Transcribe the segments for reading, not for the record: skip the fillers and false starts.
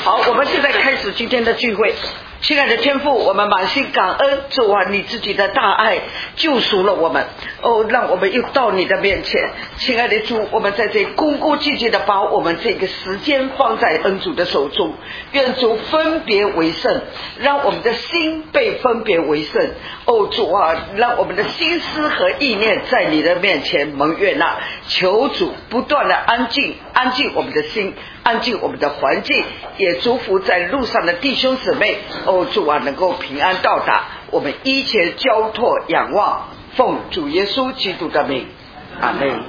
好，我们现在开始今天的聚会。亲爱的天父，我们满心感恩，主啊，你自己的大爱救赎了我们，让我们又到你的面前。亲爱的主，我们在这里恭恭敬敬的把我们这个时间放在恩主的手中，愿主分别为圣，让我们的心被分别为圣。主啊，让我们的心思和意念在你的面前蒙悦纳，求主不断的安静我们的心，安静我们的环境，也祝福在路上的弟兄姊妹，主啊，能够平安到达。我们一切交托仰望，奉主耶稣基督的名，阿们。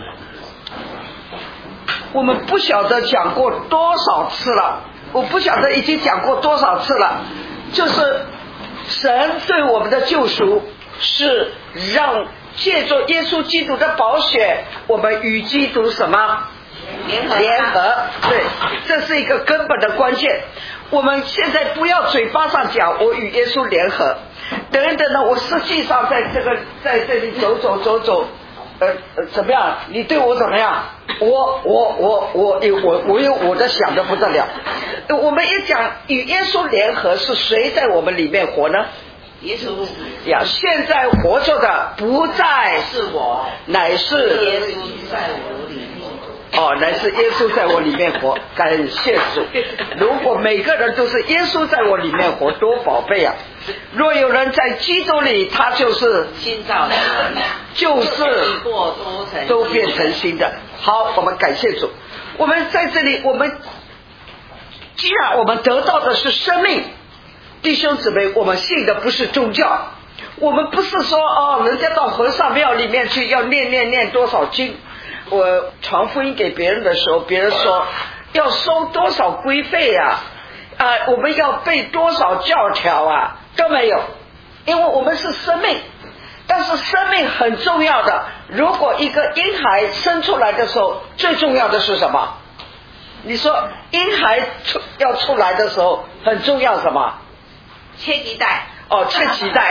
我们不晓得讲过多少次了，我不晓得已经讲过多少次了，就是神对我们的救赎是让借着耶稣基督的宝血，我们与基督什么联合，对，这是一个根本的关键。我们现在不要嘴巴上讲我与耶稣联合，等等呢，我实际上在这里走，怎么样？你对我怎么样？我有我的想的不得了。我们一讲与耶稣联合，是谁在我们里面活呢？ 耶稣呀，现在活着的不再是我， 乃是耶稣在我里面。 乃是耶稣在我里面活，感谢主。如果每个人都是耶稣在我里面活，多宝贝啊！若有人在基督里，他就是新造的人， 就是都变成新的。好，我们感谢主。我们在这里，既然我们得到的是生命，弟兄姊妹，我们信的不是宗教，我们不是说人家到和尚庙里面去要念多少经。我传福音给别人的时候，别人说要收多少规费啊，我们要背多少教条啊，都没有，因为我们是生命。但是生命很重要的，如果一个婴孩生出来的时候，最重要的是什么？你说婴孩要出来的时候很重要什么？ 切脐带， 切脐带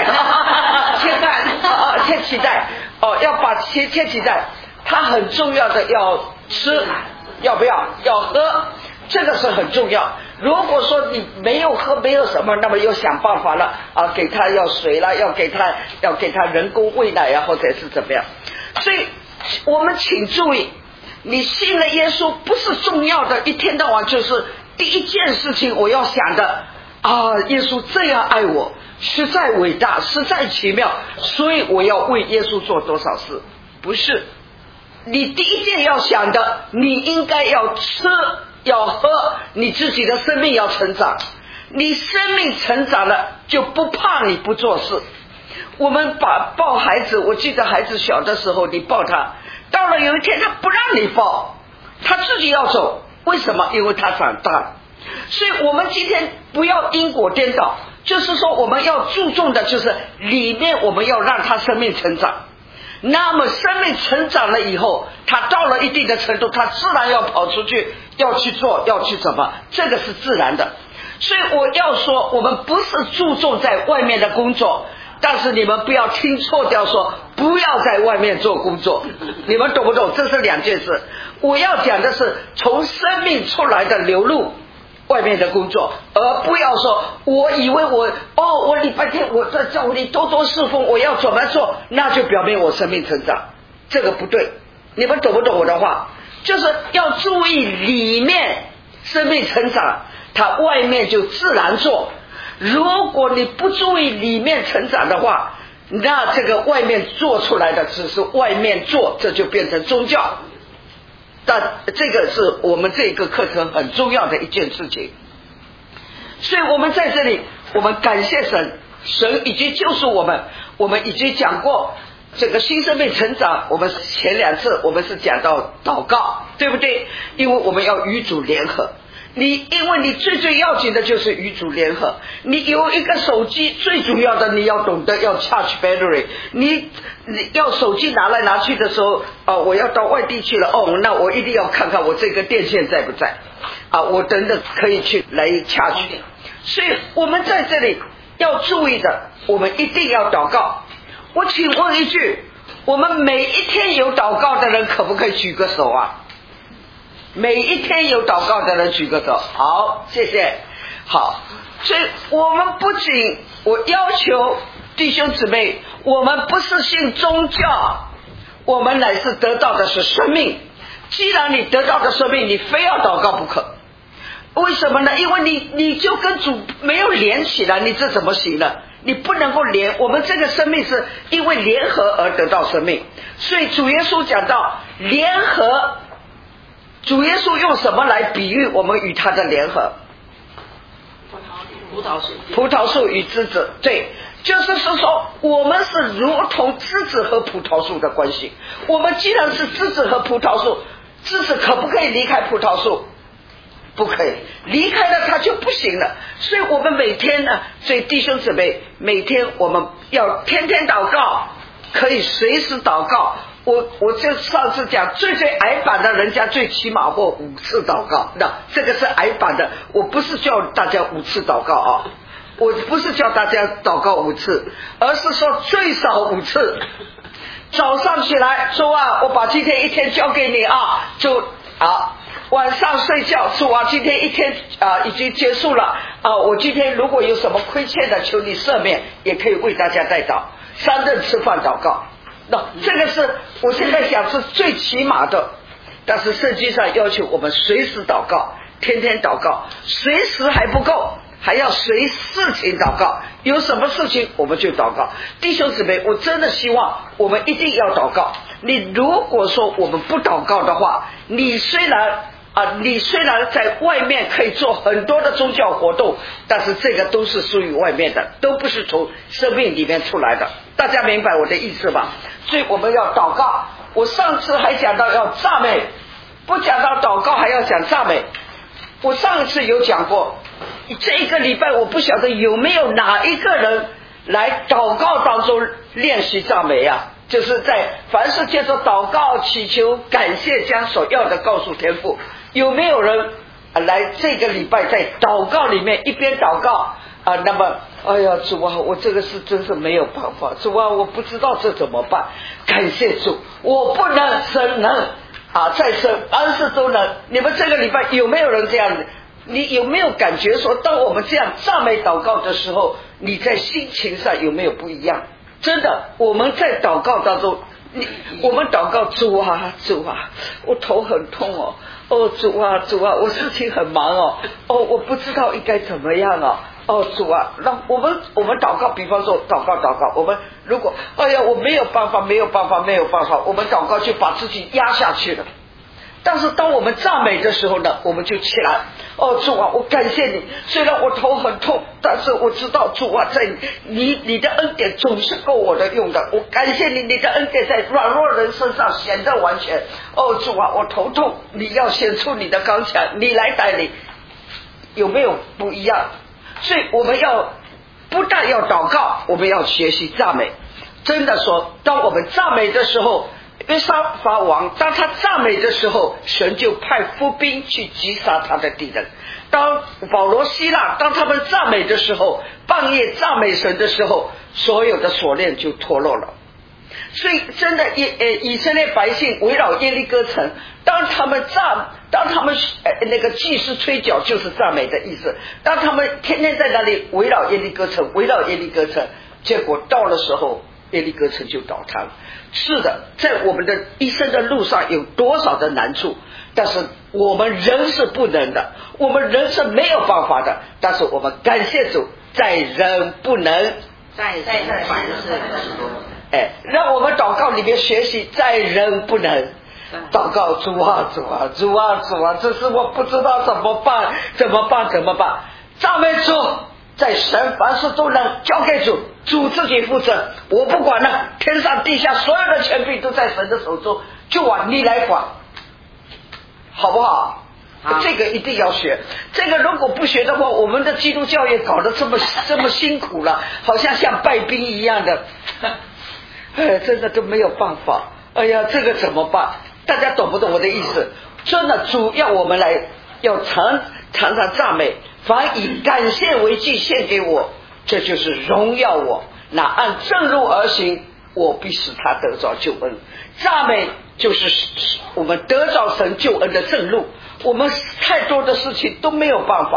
切脐带，要把切脐带，它很重要的要吃，要不要？要喝，这个是很重要。如果说你没有喝，没有什么，那么又想办法了给他要水了，要给他人工喂奶或者是怎么样。所以我们请注意，你信了耶稣不是重要的，一天到晚就是第一件事情我要想的耶稣这样爱我，实在伟大，实在奇妙，所以我要为耶稣做多少事。不是，你第一件要想的，你应该要吃要喝，你自己的生命要成长。你生命成长了，就不怕你不做事。我们抱孩子，我记得孩子小的时候，你抱他，到了有一天他不让你抱，他自己要走。为什么？因为他长大了。所以我们今天不要因果颠倒，就是说我们要注重的就是里面我们要让他生命成长。那么生命成长了以后，他到了一定的程度，他自然要跑出去，要去做，要去怎么，这个是自然的。所以我要说，我们不是注重在外面的工作，但是你们不要听错掉，说不要在外面做工作，你们懂不懂？这是两件事。我要讲的是从生命出来的流露外面的工作，而不要说我以为我礼拜天我在教会里多多侍奉，我要怎么做，那就表明我生命成长，这个不对。你们懂不懂我的话？就是要注意里面生命成长，它外面就自然做。如果你不注意里面成长的话，那这个外面做出来的只是外面做，这就变成宗教。但这个是我们这个课程很重要的一件事情。所以我们在这里，我们感谢神，神已经救赎我们。我们已经讲过这个新生命成长，我们前两次我们是讲到祷告，对不对？因为我们要与主联合。因为你最要紧的就是与主联合。你有一个手机，最主要的你要懂得要 charge battery。你要手机拿来拿去的时候我要到外地去了那我一定要看看我这个电线在不在我等等可以去来 charge。所以我们在这里要注意的，我们一定要祷告。我请问一句，我们每一天有祷告的人可不可以举个手啊？每一天有祷告的人举个手。好，谢谢。 好，所以我们不仅我要求弟兄姊妹，我们不是信宗教，我们乃是得到的是生命。既然你得到的生命，你非要祷告不可。为什么呢？因为你就跟主没有连起来，你这怎么行呢？你不能够连。我们这个生命是因为联合而得到生命，所以主耶稣讲到联合，主耶稣用什么来比喻我们与他的联合？葡萄树与枝子，对，就是说我们是如同枝子和葡萄树的关系。我们既然是枝子和葡萄树，枝子可不可以离开葡萄树？不可以，离开了它就不行了。所以我们每天呢，所以弟兄姊妹，每天我们要天天祷告，可以随时祷告。我就上次讲最矮版的，人家最起码或5次祷告，那这个是矮版的，我不是叫大家5次祷告啊，我不是叫大家祷告5次，而是说最少5次。早上起来，主啊，我把今天一天交给你啊，主啊。晚上睡觉，主啊，今天一天已经结束了啊，我今天如果有什么亏欠的，求你赦免，也可以为大家代祷。3顿吃饭祷告，那这个是我现在讲是最起码的，但是圣经上要求我们随时祷告，天天祷告，随时还不够，还要随事情祷告，有什么事情我们就祷告。弟兄姊妹，我真的希望我们一定要祷告。你如果说我们不祷告的话，你虽然在外面可以做很多的宗教活动，但是这个都是属于外面的，都不是从生命里面出来的。大家明白我的意思吧？所以我们要祷告。我上次还讲到要赞美，不讲到祷告还要讲赞美。我上一次有讲过，这一个礼拜我不晓得有没有哪一个人来祷告当中练习赞美啊，就是在凡是借着祷告祈求感谢，将所要的告诉天父。有没有人来这个礼拜在祷告里面一边祷告那么哎呀主啊，我这个是真是没有办法，主啊，我不知道这怎么办，感谢主，我不能神能在神凡事都能。你们这个礼拜有没有人这样子？你有没有感觉说，当我们这样赞美祷告的时候，你在心情上有没有不一样？真的，我们在祷告当中，我们祷告主啊主啊，我头很痛主啊主啊，我事情很忙我不知道应该怎么样主啊，那我们祷告，比方说祷告，我们如果哎呀我没有办法，我们祷告就把自己压下去了。但是当我们赞美的时候呢，我们就起来主啊，我感谢你，虽然我头很痛，但是我知道主啊，在你的恩典总是够我的用的，我感谢你，你的恩典在软弱人身上显得完全主啊，我头痛，你要显出你的刚强，你来带领，有没有不一样？所以我们要不但要祷告，我们要学习赞美。真的说，当我们赞美的时候，约沙法王当他赞美的时候，神就派伏兵去击杀他的敌人。当保罗希腊当他们赞美的时候，半夜赞美神的时候，所有的锁链就脱落了。所以真的以色列百姓围绕耶利哥城，当他们那个祭司吹角，就是赞美的意思。当他们天天在那里围绕耶利哥城，结果到了时候，耶利哥城就倒塌了。是的，在我们的一生的路上有多少的难处，但是我们人是不能的，我们人是没有办法的，但是我们感谢主，在人不能， 在人凡事让我们祷告里面学习，在人不能。祷告主啊，这是我不知道怎么办，赞美主，在神凡事都能交给主，主自己负责，我不管了，天上地下所有的权柄都在神的手中，就你来管，好不好？这个一定要学。这个如果不学的话，我们的基督教也搞得这么辛苦了，好像败兵一样的，真的都没有办法。哎呀，这个怎么办？大家懂不懂我的意思？真的，主要我们来要常常赞美，凡以感谢为祭献给我，这就是荣耀我。那按正路而行，我必使他得着救恩。赞美就是我们得着神救恩的正路。我们太多的事情都没有办法，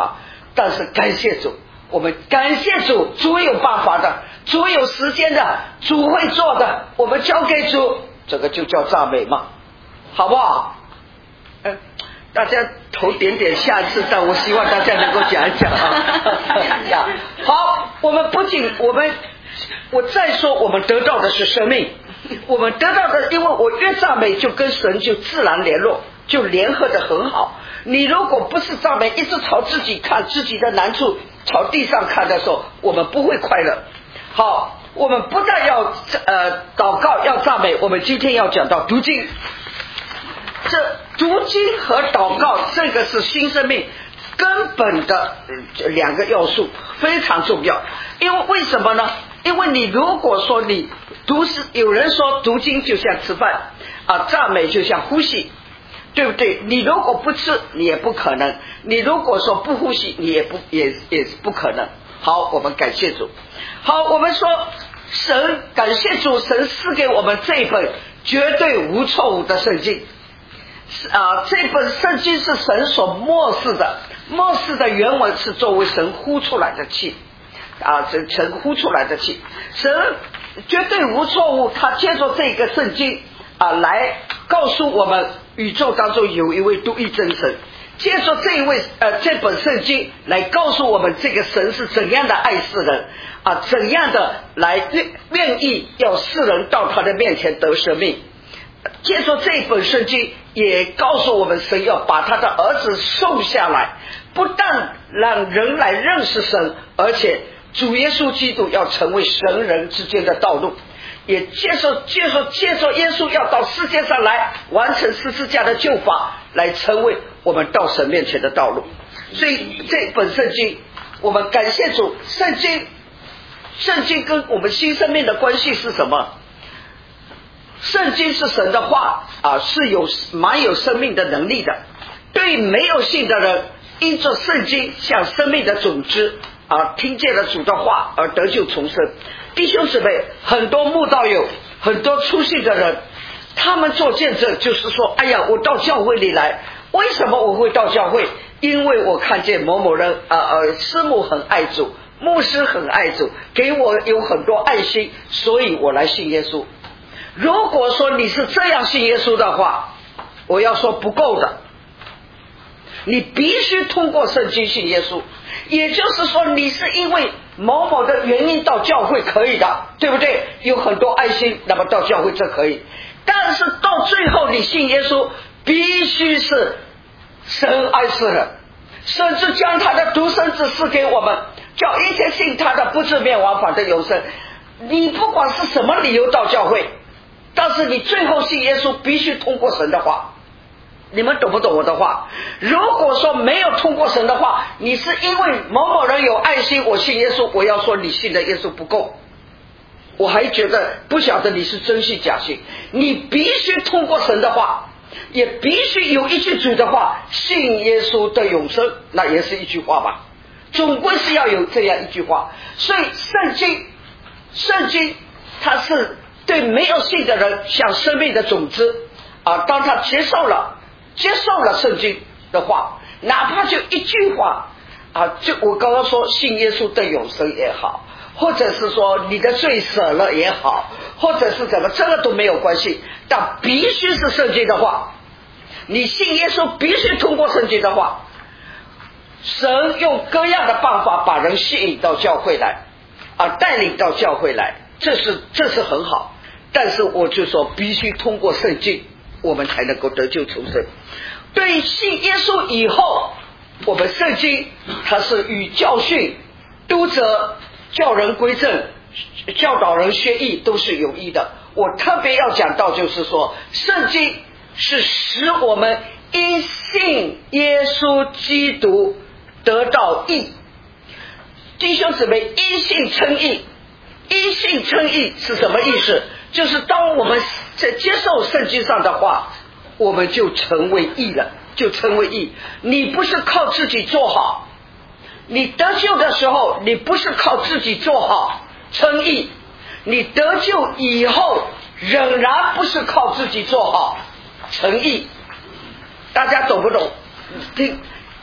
但是感谢主，我们感谢主，主有办法的，主有时间的，主会做的，我们交给主，这个就叫赞美嘛，好不好？大家头点点，下一次但我希望大家能够讲一讲啊。好，我们不仅我再说，我们得到的是生命，我们得到的，因为我越赞美，就跟神就自然联络，就联合的很好。你如果不是赞美，一直朝自己看，自己的难处朝地上看的时候，我们不会快乐。好，我们不但要祷告，要赞美，我们今天要讲到读经。这读经和祷告，这个是新生命根本的两个要素，非常重要。因为为什么呢？因为你如果说你有人说读经就像吃饭啊，赞美就像呼吸，对不对？你如果不吃，你也不可能；你如果说不呼吸，你也是不可能。好，我们感谢主。好，我们说神感谢主，神赐给我们这一本绝对无错误的圣经。这本圣经是神所默示的原文是作为神呼出来的气神呼出来的气，神绝对无错误。他借着这个圣经来告诉我们，宇宙当中有一位独一真神，借着这本圣经来告诉我们，这个神是怎样的爱世人怎样的来愿意要世人到他的面前得生命。借着这本圣经也告诉我们，神要把他的儿子送下来，不但让人来认识神，而且主耶稣基督要成为神人之间的道路，也借着耶稣要到世界上来完成十字架的救法，来成为我们到神面前的道路。所以这本圣经，我们感谢主，圣经跟我们新生命的关系是什么？圣经是神的话是蛮有生命的能力的。对没有信的人，因着圣经像生命的种子听见了主的话而得救重生。弟兄姊妹，很多慕道友，很多初信的人，他们做见证就是说，哎呀，我到教会里来，为什么我会到教会？因为我看见某某人师母很爱主，牧师很爱主，给我有很多爱心，所以我来信耶稣。如果说你是这样信耶稣的话，我要说不够的，你必须通过圣经信耶稣。也就是说，你是因为某某的原因到教会可以的，对不对？有很多爱心，那么到教会这可以。但是到最后你信耶稣，必须是神爱世人，甚至将他的独生子赐给我们，叫一切信他的不至灭亡，反得永生。你不管是什么理由到教会，但是你最后信耶稣必须通过神的话。你们懂不懂我的话？如果说没有通过神的话，你是因为某某人有爱心我信耶稣，我要说你信的耶稣不够，我还觉得不晓得你是真信假信。你必须通过神的话，也必须有一句主的话，信耶稣的永生，那也是一句话吧，总归是要有这样一句话。所以圣经它是对没有信的人像生命的种子当他接受了圣经的话，哪怕就一句话就我刚刚说信耶稣的永生也好，或者是说你的罪舍了也好，或者是怎么，这个都没有关系，但必须是圣经的话。你信耶稣必须通过圣经的话。神用各样的办法把人吸引到教会来带领到教会来，这是很好。但是我就说必须通过圣经，我们才能够得救重生。对信耶稣以后，我们圣经它是与教训、督责、叫人归正、教导人学义都是有益的。我特别要讲到就是说，圣经是使我们因信耶稣基督得到义。弟兄姊妹，因信称义，因信称义是什么意思？就是当我们在接受圣经上的话，我们就成为义了，就成为义。你不是靠自己做好，你得救的时候你不是靠自己做好称义，你得救以后仍然不是靠自己做好成义。大家懂不懂？听，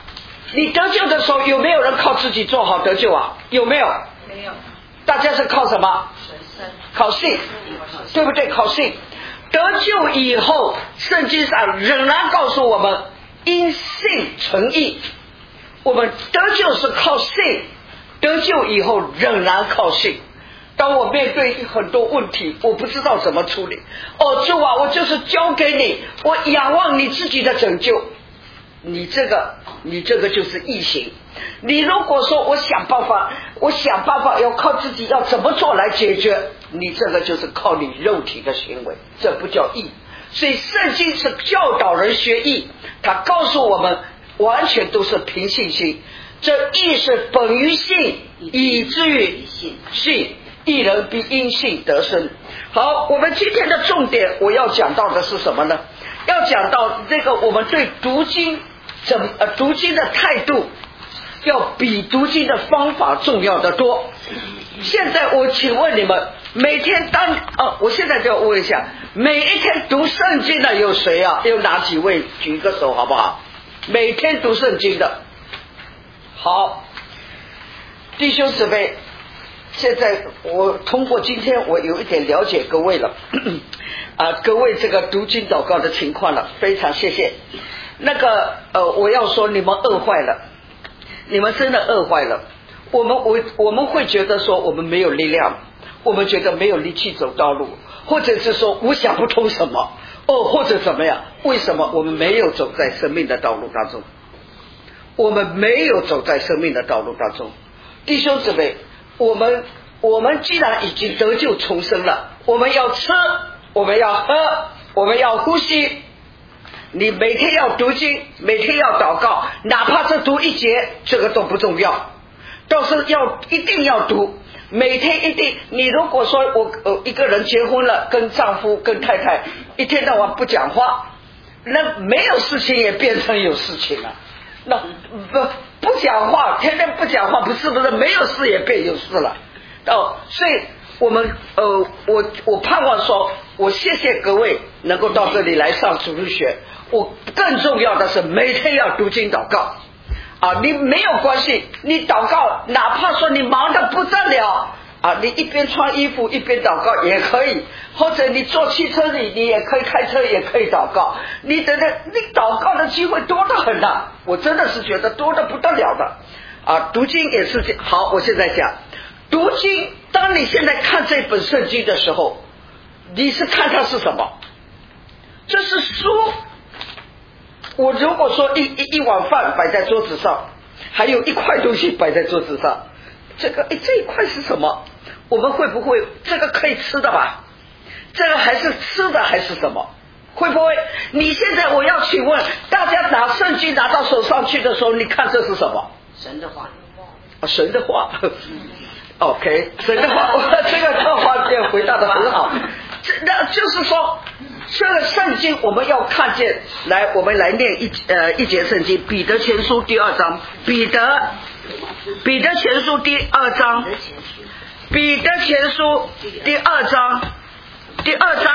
你得救的时候有没有人靠自己做好得救啊？有没有？ 没有。 大家是靠什么？靠信，对不对？靠信。得救以后，圣经上仍然告诉我们，因信成义。我们得救是靠信，得救以后仍然靠信。当我面对很多问题，我不知道怎么处理，主啊，我就是交给你，我仰望你自己的拯救。你这个就是义行。你如果说我想办法要靠自己要怎么做来解决，你这个就是靠你肉体的行为，这不叫义。所以圣经是教导人学义，他告诉我们完全都是凭信心。这义是本于信，以至于信，义人必因信得生。好，我们今天的重点我要讲到的是什么呢？要讲到这个我们对读经读经的态度要比读经的方法重要的多。现在我请问你们，每天我现在就要问一下，每一天读圣经的有谁啊？有哪几位？举个手好不好？每天读圣经的。好，弟兄姊妹，现在我通过今天我有一点了解各位了各位这个读经祷告的情况了，非常谢谢。我要说你们饿坏了，你们真的饿坏了。我们会觉得说我们没有力量，我们觉得没有力气走道路，或者是说我想不通什么或者怎么样。为什么我们没有走在生命的道路当中？我们没有走在生命的道路当中。弟兄姊妹，我们既然已经得救重生了，我们要吃，我们要喝，我们要呼吸。你每天要读经，每天要祷告，哪怕是读一节，这个都不重要，倒是一定要读，每天一定。你如果说我一个人结婚了，跟丈夫跟太太一天到晚不讲话，那没有事情也变成有事情了。那不讲话，天天不讲话，不是没有事也变有事了。所以我们我盼望说，我谢谢各位能够到这里来上主日学。我更重要的是每天要读经祷告你没有关系，你祷告，哪怕说你忙得不得了你一边穿衣服一边祷告也可以，或者你坐汽车里你也可以开车也可以祷告。你祷告的机会多得很的，我真的是觉得多得不得了的读经也是好。我现在讲读经，当你现在看这本圣经的时候，你是看它是什么？这是书。我如果说一碗饭摆在桌子上，还有一块东西摆在桌子上，这一块是什么？我们会不会这个可以吃的吧？这个还是吃的还是什么？会不会？你现在我要请问大家，拿圣经拿到手上去的时候，你看这是什么？ 神的话。 神的话。OK， 神的话，这个话也回答得很好。那就是说，这个圣经我们要看见。来，我们来念一节圣经，彼得前书第2章，彼得前书第2章，彼得前书第2章第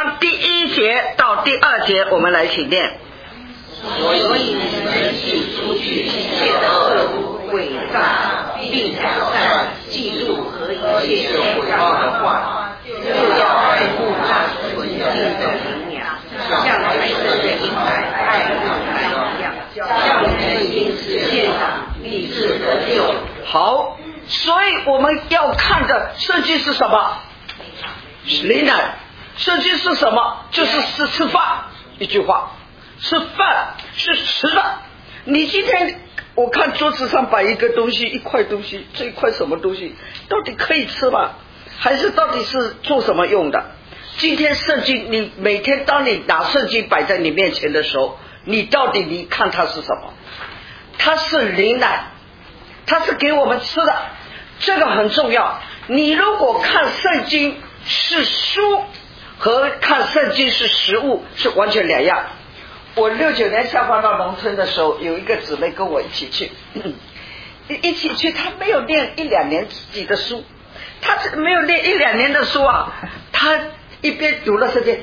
1节到第2节，我们来请念。 所以你们请除去一切的恶毒、伪诈，并挑战、嫉妒和一切毁谤的话，就要爱护那纯净的灵粮，像白色的婴孩爱护奶一样，像你们因此献上立志得救。 好，所以我们要看的圣经是什么？灵奶。圣经是什么？就是吃饭。一句话，吃饭是吃的。你今天我看桌子上摆一个东西，一块东西，这一块什么东西到底可以吃吗？还是到底是做什么用的？今天圣经，你每天当你拿圣经摆在你面前的时候，你到底你看它是什么？它是灵奶，它是给我们吃的，这个很重要。你如果看圣经是书和看圣经是食物是完全两样。我69年下放到农村的时候，有一个姊妹跟我一起去，她没有念1-2年自己的书，她没有念1-2年的书她一边读了圣经，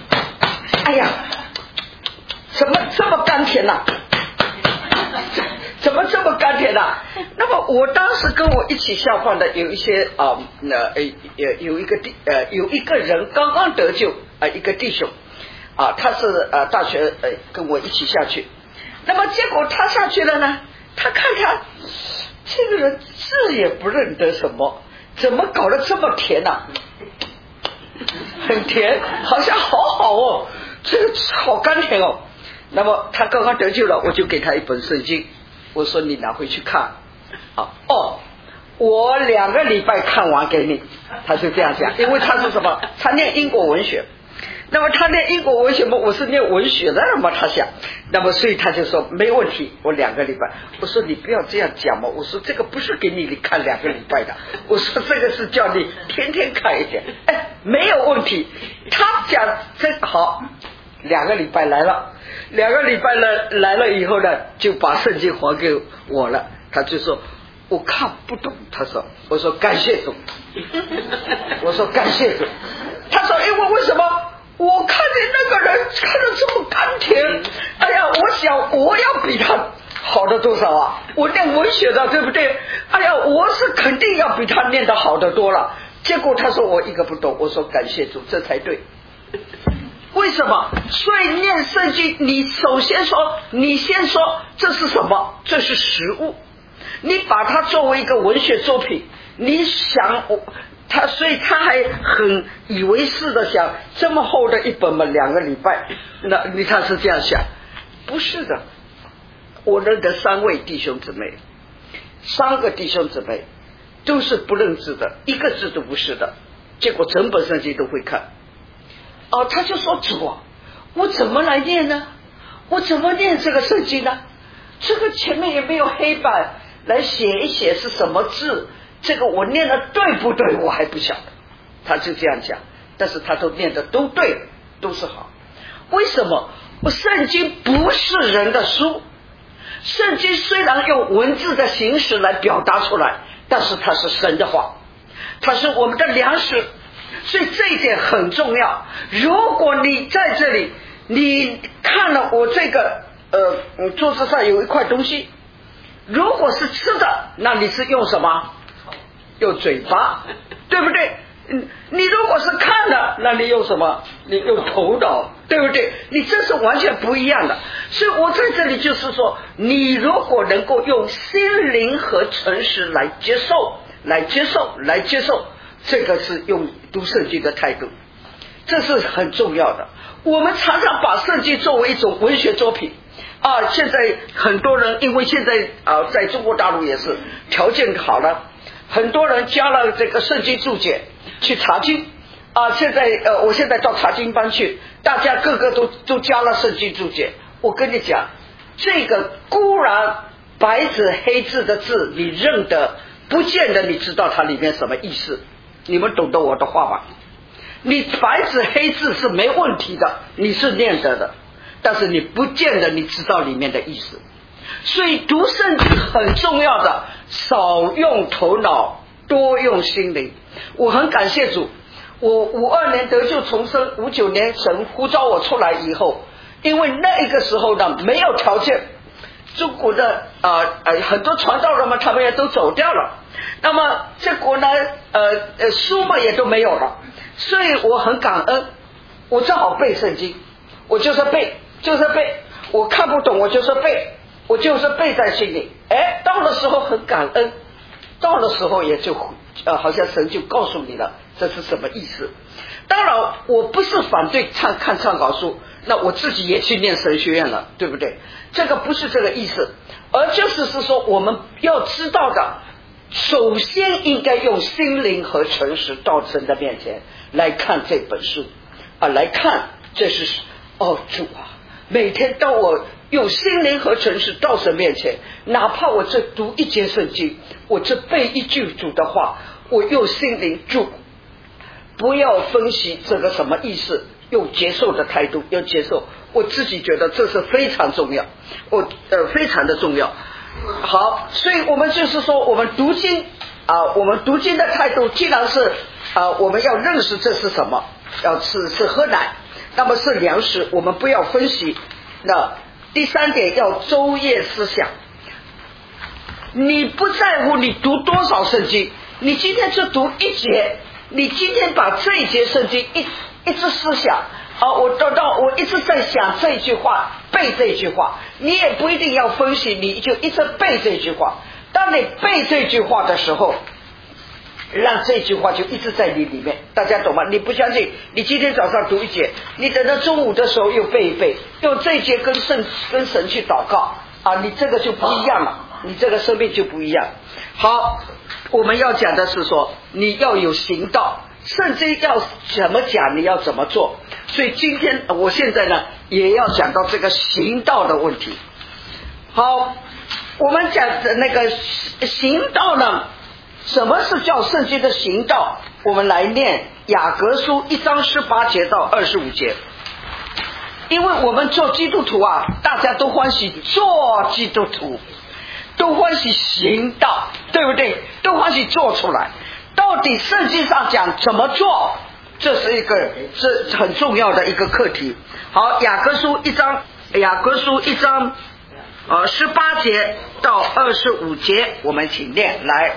哎呀，怎么这么甘甜怎么这么甘甜呢？那么我当时跟我一起下饭的有一些有一个人刚刚得救一个弟兄他是大学跟我一起下去，那么结果他下去了呢，他看看这个人字也不认得什么，怎么搞得这么甜呢？很甜，好像好好哦，这个好甘甜哦。那么他刚刚得救了，我就给他一本圣经，我说你拿回去看我2个礼拜看完给你。他就这样讲，因为他是什么，他念英国文学，那么他念英国文学嘛，我是念文学的嘛，他想，那么所以他就说没问题，我2个礼拜。我说你不要这样讲嘛，我说这个不是给你看2个礼拜的，我说这个是叫你天天看一点，没有问题。他讲这好，2个礼拜来了，2个礼拜来了以后呢，就把圣经还给我了。他就说我看不懂，他说，我说感谢主，我说感谢主。他说因为为什么？我看见那个人看得这么甘甜，哎呀，我想我要比他好的多少啊？我念文学的，对不对？哎呀，我是肯定要比他念得好的多了。结果他说我一个不懂，我说感谢主，这才对。为什么？所以念圣经，你首先说，你先说这是什么？这是实物，你把它作为一个文学作品，你想他，所以他还很以为是的想，这么厚的一本嘛，2个礼拜，那你看是这样想，不是的。我认得3位弟兄姊妹，3个弟兄姊妹都是不认字的，一个字都不是的，结果整本圣经都会看。他就说主啊，我怎么来念呢？我怎么念这个圣经呢？这个前面也没有黑板来写一写是什么字，这个我念的对不对我还不晓得。他就这样讲，但是他都念的都对，都是好。为什么？圣经不是人的书，圣经虽然用文字的形式来表达出来，但是它是神的话，它是我们的粮食，所以这一点很重要。如果你在这里，你看了我这个桌子上有一块东西，如果是吃的，那你是用什么？用嘴巴，对不对？你如果是看的，那你用什么？你用头脑，对不对？你这是完全不一样的。所以我在这里就是说，你如果能够用心灵和诚实来接受，这个是用读圣经的态度，这是很重要的。我们常常把圣经作为一种文学作品现在很多人因为现在在中国大陆也是条件好了，很多人加了这个圣经注解去查经现在我现在到查经班去，大家个个都加了圣经注解。我跟你讲，这个固然白纸黑字的字你认得，不见得你知道它里面什么意思。你们懂得我的话吧？你白纸黑字是没问题的，你是念得的，但是你不见得你知道里面的意思。所以读圣经很重要的，少用头脑，多用心灵。我很感谢主，我52年得救重生，59年神呼召我出来以后，因为那个时候呢没有条件，中国的很多传道人们他们也都走掉了，那么结果呢书嘛也都没有了，所以我很感恩，我正好背圣经，我就是背，我看不懂我就是背，我就是背在心里。到了时候很感恩，到了时候也就好像神就告诉你了这是什么意思。当然我不是反对看参考书，那我自己也去念神学院了，对不对？这个不是这个意思，而就是说我们要知道的，首先应该用心灵和诚实到神的面前来看这本书来看，这是主啊，每天当我用心灵和诚实到神面前，哪怕我这读一节圣经，我这背一句主的话，我用心灵主，不要分析这个什么意思，用接受的态度，要接受。我自己觉得这是非常重要，非常的重要。好，所以我们就是说，我们读经我们读经的态度，既然是我们要认识这是什么，要是喝奶，那么是粮食，我们不要分析。那第3点要昼夜思想， 你不在乎你读多少圣经，你今天就读一节，你今天把这一节圣经一直思想我一直在想这句话，背这句话，你也不一定要分析，你就一直背这句话。当你背这句话的时候，让这句话就一直在你里面，大家懂吗？你不相信，你今天早上读一节，你等到中午的时候又背一背，用这一节跟神去祷告你这个就不一样了，你这个生命就不一样。好，我们要讲的是说你要有行道，圣经要怎么讲你要怎么做，所以今天我现在呢也要讲到这个行道的问题。好，我们讲的那个行道呢，什么是叫圣经的行道？我们来念雅各书1章18节到25节。因为我们做基督徒大家都欢喜做基督徒，都欢喜行道，对不对？都欢喜做出来。到底圣经上讲怎么做，这是很重要的一个课题。好，雅各书1章18节到25节，我们请念来。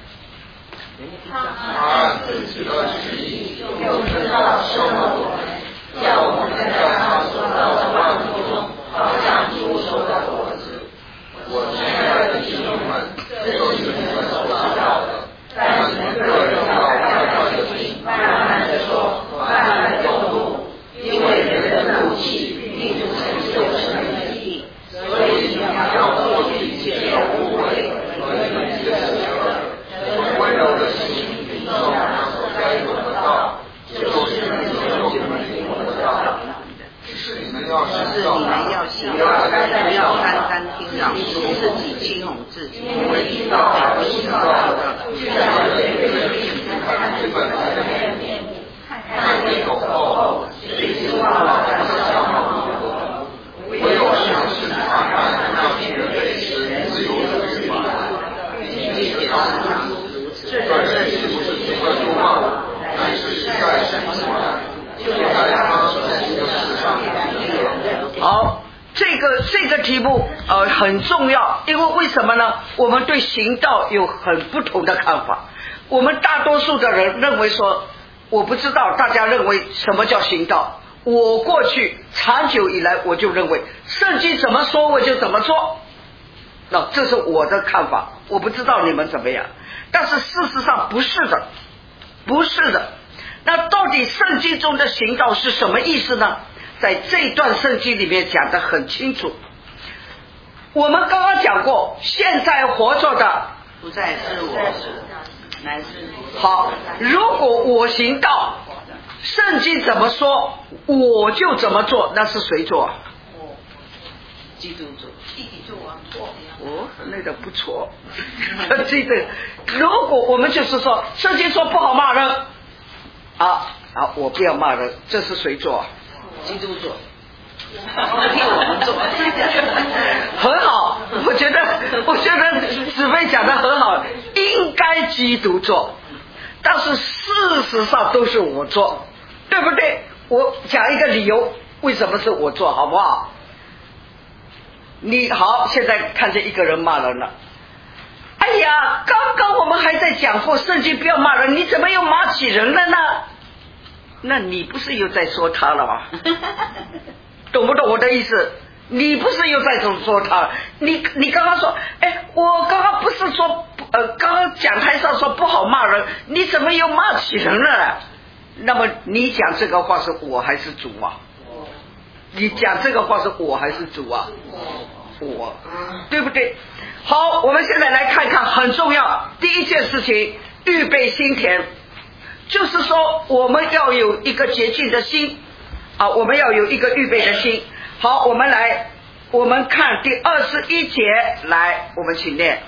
他自己的旨意又知道生了我们，叫我们在他所造的万物中好像出熟的果子。我亲爱的弟兄们，这就是你们所知道的，但你们个人要快快的听，慢慢的说，慢慢的动怒，因为人的怒气并不成就神的义，所以你们要脱去一切的污秽和一切的邪恶，温柔的心领受他所栽种的道，就是你们所领受的道。是你们要行道，不要单单听到，自己轻哄自己，因为听到不行道的，就像人看这本来的面目，看一口后，谁知道但是相貌如何？唯有尝试查看那凭着对神自由的律法，并且常常如此。这是不是主的主吗？但是实在神所然，就在他所行的事上。 好，这个题目很重要，因为为什么呢？我们对行道有很不同的看法。我们大多数的人认为说，我不知道大家认为什么叫行道。我过去长久以来我就认为圣经怎么说我就怎么做，那这是我的看法，我不知道你们怎么样。但是事实上不是的，不是的。那到底圣经中的行道是什么意思呢？在这段圣经里面讲得很清楚。我们刚刚讲过，现在活着的不再是我，乃是好。如果我行道，圣经怎么说我就怎么做，那是谁做？ 基督做， 一起做啊，做。 那个不错。这个，如果我们就是说，圣经说不好骂人我不要骂人，这是谁做？ 基督做，替我们做。 很好，我觉得姊妹讲得很好，应该基督做，但是事实上都是我做，对不对？我讲一个理由，为什么是我做，好不好？你好，现在看见一个人骂人了，哎呀，刚刚我们还在讲过圣经不要骂人，你怎么又骂起人了呢？那你不是又在说他了吗？懂不懂我的意思？你不是又在说他？你刚刚说，我刚刚不是说刚刚讲台上说不好骂人，你怎么又骂起人了？那么你讲这个话是我还是主啊？你讲这个话是我还是主啊？我，对不对？好，我们现在来看看很重要第一件事情，预备心田，就是说我们要有一个洁净的心我们要有一个预备的心。好，我们看第21节，来，我们请念。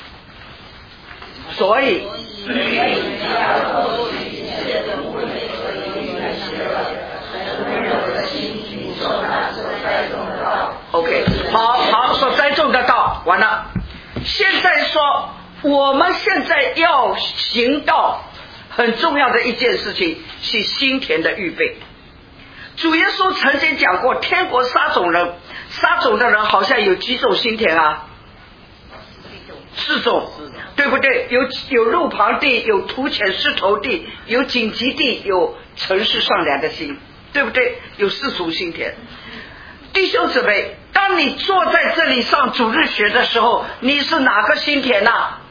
所以OK， 好，所栽种的道完了。现在说我们现在要行道，很重要的一件事情是心田的预备。主耶稣曾经讲过，天国撒种的人好像有几种心田啊 4种，对不对？有路旁地，有土浅石头地，有荆棘地，有诚实善良的心，对不对？有4种心田。弟兄姊妹，当你坐在这里上主日学的时候，你是哪个心田啊？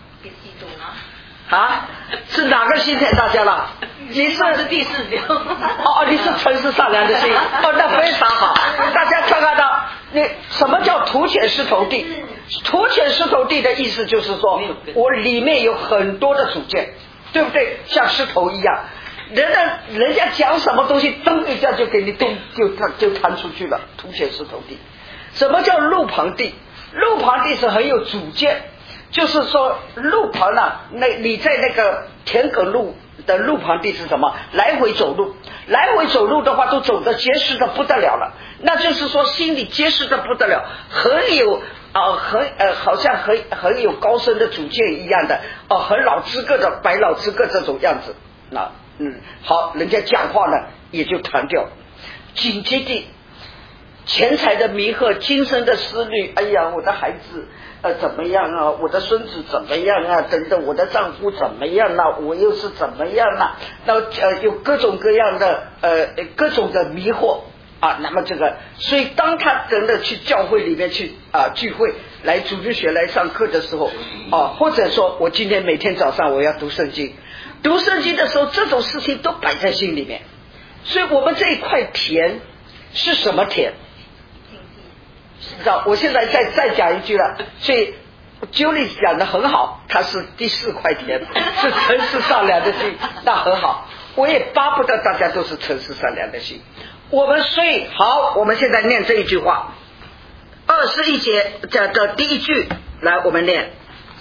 是哪个心田？大家了？你是第4种。 你是诚实善良的心。那非常好。大家看看到，你什么叫土浅石头地？土浅石头地的意思就是说，我里面有很多的主见，对不对？像石头一样，人家讲什么东西，噔一下就给你就弹出去了。土浅石头地。什么叫路旁地？路旁地是很有主见，就是说路旁呢，你在那个田埂路的路旁地是什么？来回走路的话，都走得结实的不得了了。那就是说心里结实的不得了，很有好像很有高深的主见一样的，很老资格的白老资格这种样子。好，人家讲话呢也就弹掉。紧接地，钱财的迷惑，今生的思虑，哎呀，我的孩子怎么样啊？我的孙子怎么样啊？等等，我的丈夫怎么样啊？我又是怎么样啊？那有各种各样的各种的迷惑啊。那么这个，所以当他真的去教会里面去聚会，来主日学来上课的时候或者说我今天每天早上我要读圣经的时候，这种事情都摆在心里面。所以我们这一块田是什么田？知道，我现在再讲一句了。所以 Julie 讲的很好，他是第4块田，是诚实善良的心，那很好。我也巴不得大家都是诚实善良的心。我们好，我们现在念这一句话，21节的第1句，来，我们念。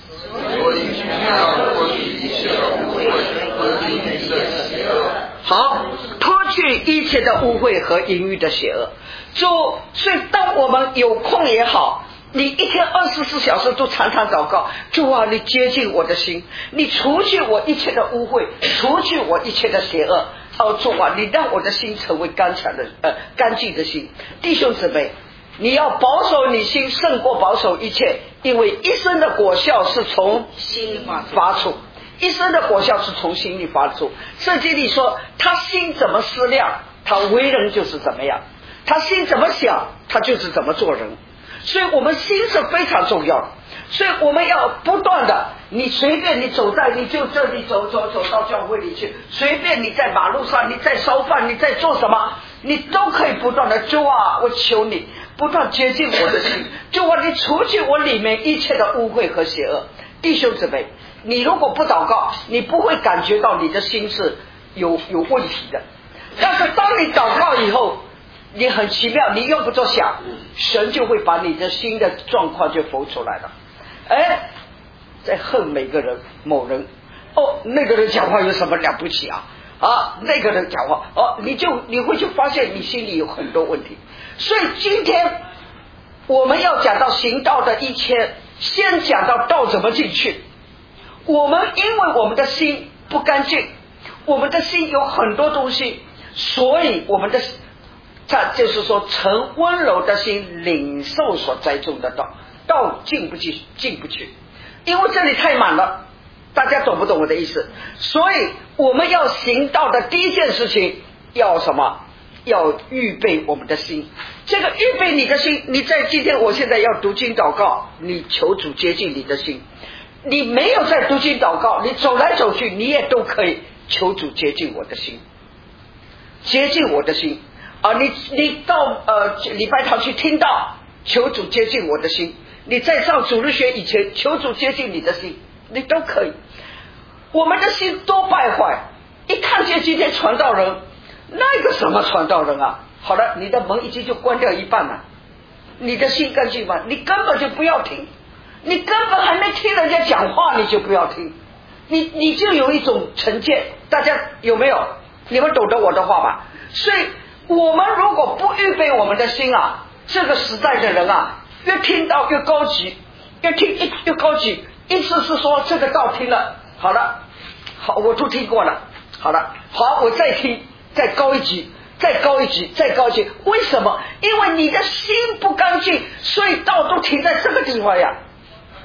好，脱去一切的污秽和淫欲的邪恶。所以当我们有空也好，你一天24小时都常常祷告，主啊，你接近我的心，你除去我一切的污秽，除去我一切的邪恶。主啊，你让我的心成为干净的心。弟兄姊妹，你要保守你心胜过保守一切，因为一生的果效是从心里发出，一生的果效是从心里发出。圣经里说，他心怎么思量，他为人就是怎么样，他心怎么想，他就是怎么做人。所以我们心是非常重要的，所以我们要不断的，你随便你走在，你就这里走到教会里去，随便你在马路上，你在烧饭，你在做什么，你都可以不断的，主啊，我求你不断接近我的心，主啊，你除去我里面一切的污秽和邪恶。弟兄姊妹，你如果不祷告，你不会感觉到你的心是有问题的。但是当你祷告以后，你很奇妙，你用不着想，神就会把你的心的状况就浮出来了。在恨每个人某人，那个人讲话有什么了不起啊？那个人讲话，你会就发现你心里有很多问题。所以今天我们要讲到行道的1000，先讲到道怎么进去。我们因为我们的心不干净，我们的心有很多东西，所以我们的就是说成温柔的心领受所栽种的道进不去，因为这里太满了。大家懂不懂我的意思？所以我们要行道的第一件事情要什么？要预备我们的心。这个预备你的心，你在今天我现在要读经祷告，你求主接近你的心。你没有在读经祷告，你走来走去，你也都可以求主接近我的心，接近我的心。你到礼拜堂去听到，求主接近我的心。你在上主日学以前，求主接近你的心，你都可以。我们的心多败坏，一看见今天传道人，那个什么传道人啊，好了，你的门已经就关掉一半了，你的心干净吗？你根本就不要听，你根本还没听人家讲话，你就不要听，你就有一种成见。大家有没有？你们懂得我的话吧？所以我们如果不预备我们的心啊，这个时代的人啊，越听到越高级，越听越高级。意思是说这个道听了，好了，好，我都听过了，好了，好，我再听，再高一级，再高一级，再高一级。为什么？因为你的心不干净，所以道都停在这个地方呀。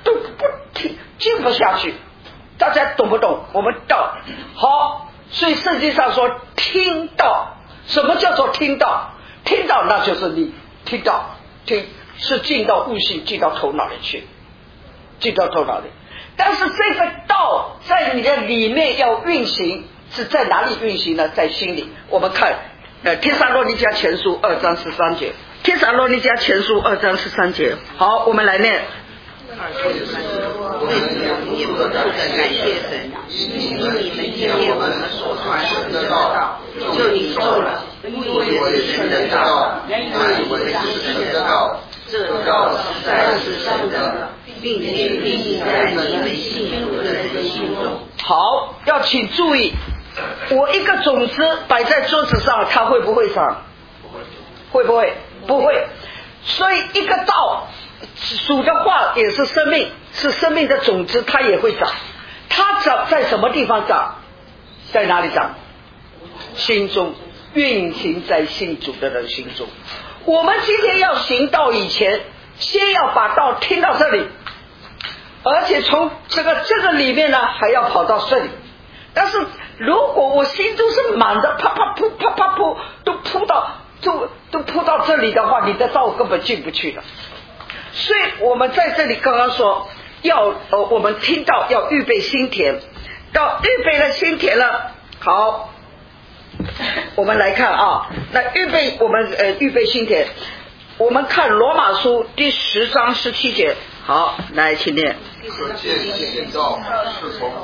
都不听，进不下去。大家懂不懂？我们道好，所以圣经上说听到，什么叫做听到？听到那就是你听到，听是进到悟性，进到头脑里去，进到头脑里。但是这个道在你的里面要运行，是在哪里运行呢？在心里。我们看帖撒罗尼迦前书2章13节，帖撒罗尼迦前书2章13节。好，我们来念。 我们也不得不感谢神，因你们听见我们所传的道，就领受了，误以为是神的道，原以为是神的道，这道实在是神的，并且立定在你们信主的人心中。 好，要请注意，我一个种子摆在桌子上，它会不会长？会不会？不会。所以一个道，主的话也是生命，是生命的种子，它也会长。它长在什么地方长？在哪里长？心中，运行在信主的人心中。我们今天要行道以前，先要把道听到这里，而且从这个里面呢，还要跑到这里。但是如果我心中是满的，啪啪噗啪啪噗，都扑到这里的话，你的道根本进不去的。所以我们在这里刚刚说要我们听到要预备心田，到预备了心田了。好，我们来看啊，那预备心田，我们看罗马书第10章17节。好，来请念。 可见信道是从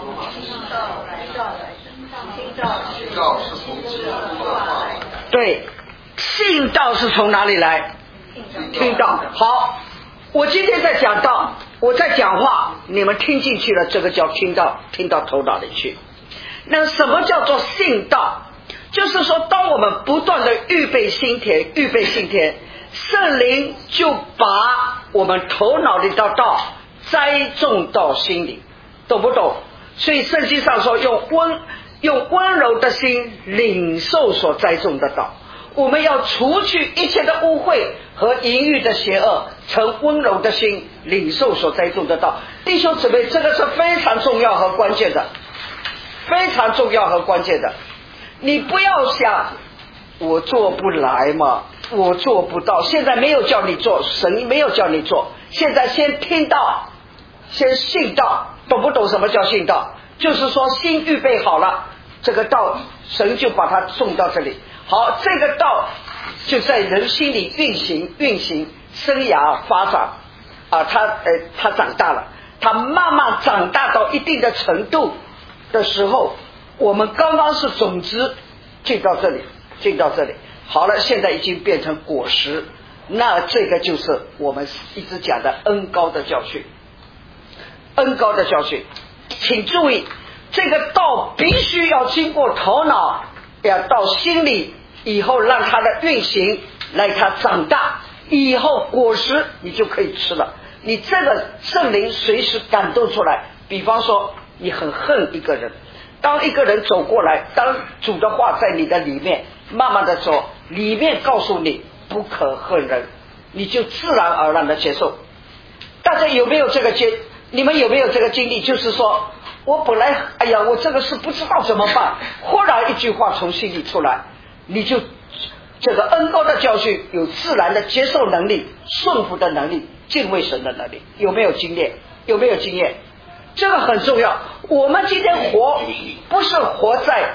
信道是从基督的话来。 对，信道是从哪里来？听到。好，我今天在讲道，我在讲话，你们听进去了，这个叫听到，听到头脑里去。那什么叫做信道？就是说当我们不断的预备心田，圣灵就把我们头脑里的道栽种到心里，懂不懂？所以圣经上说用温柔的心领受所栽种的道。我们要除去一切的污秽和淫欲的邪恶，成温柔的心领受所栽种的道。弟兄姊妹，这个是非常重要和关键的，非常重要和关键的。你不要想我做不来嘛，我做不到，现在没有叫你做，神没有叫你做，现在先听到，先信道。懂不懂什么叫信道？就是说心预备好了，这个道神就把它送到这里。好，这个道就在人心里运行生涯发展啊，他长大了，他慢慢长大到一定的程度的时候，我们刚刚是种子进到这里，好了，现在已经变成果实，那这个就是我们一直讲的恩膏的教训。请注意，这个道必须要经过头脑，要到心里以后，让它的运行，让它长大以后，果实你就可以吃了。你这个圣灵随时感动出来，比方说你很恨一个人，当一个人走过来，当主的话在你的里面慢慢的走，里面告诉你不可恨人，你就自然而然的接受。大家有没有这个你们有没有这个经历？就是说我本来我这个事不知道怎么办，忽然一句话从心里出来，你就这个恩膏的教训，有自然的接受能力，顺服的能力，敬畏神的能力。有没有经验？这个很重要。我们今天活不是活在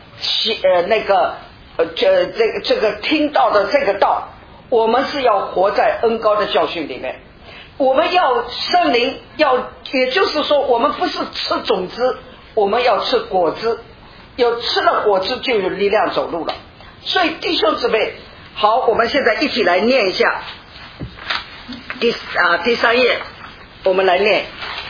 这个听到的这个道，我们是要活在恩膏的教训里面。我们要圣灵，也就是说我们不是吃种子，我们要吃果子，有吃了果子就有力量走路了。所以弟兄姊妹，好，我们现在一起来念一下第3页，我们来念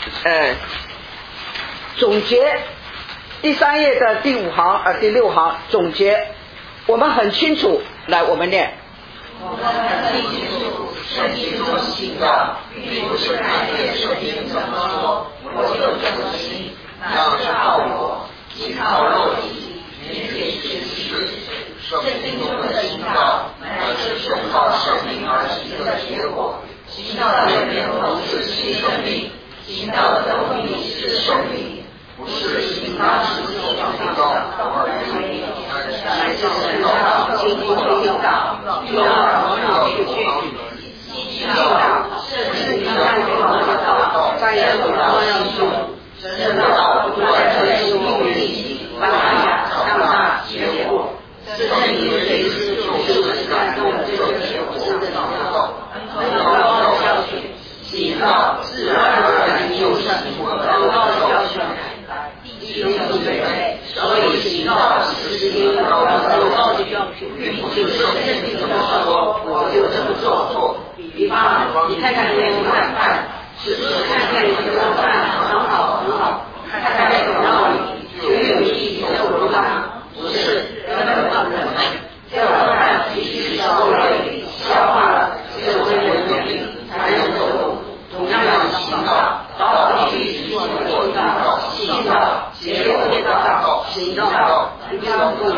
总结第3页的第5行第6行总结，我们很清楚，来我们念。 我们很清楚，圣经中行道，并不是看见圣经怎么说，我就这么行，那是靠我，即靠肉体，也是圣经中的行道，乃是靠圣灵而行的结果。行道的源头是新生命， 行道的目的是胜利，不是行他实际的祷告，乃是神道经过教导，就要荣耀去行道，圣灵在我的道，在我的心中，神的道不断推出命令，发芽长大结果。圣灵随时就是感动这个结果上的祷告，恩膏的教训，行道自然而然就行，恩膏的教训来，弟兄姊妹，所以行道是因恩膏的教训，就是圣灵的说，我就这么做。比方，你看看那个饭，只是看看这个饭很好，看看那个道理就有意义的文化，不是根本不能。这碗饭必须烧热消化了，就会有能力才能走路。同样的行道，道必须做到，行道结果的道，行道相互